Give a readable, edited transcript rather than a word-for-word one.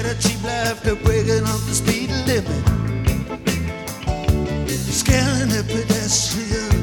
a cheap laughter breaking up the speed limit, scaring the pedestrians.